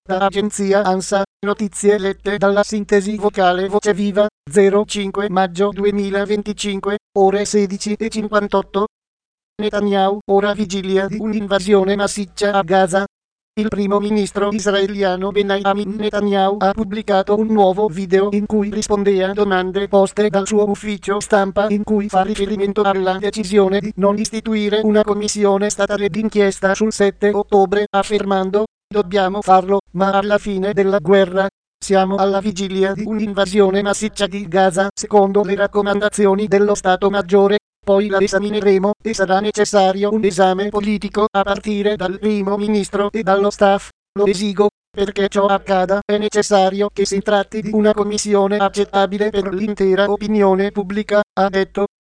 Da agenzia ANSA, notizie lette dalla sintesi vocale Voce Viva, 05 maggio 2025, ore 16:58. Netanyahu, ora vigilia di un'invasione massiccia a Gaza. Il primo ministro israeliano Benjamin Netanyahu ha pubblicato un nuovo video in cui risponde a domande poste dal suo ufficio stampa, in cui fa riferimento alla decisione di non istituire una commissione statale d'inchiesta sul 7 ottobre, affermando: "Dobbiamo farlo, ma alla fine della guerra. Siamo alla vigilia di un'invasione massiccia di Gaza, secondo le raccomandazioni dello Stato Maggiore. Poi la esamineremo e sarà necessario un esame politico a partire dal primo ministro e dallo staff. Lo esigo. Perché ciò accada è necessario che si tratti di una commissione accettabile per l'intera opinione pubblica", ha detto.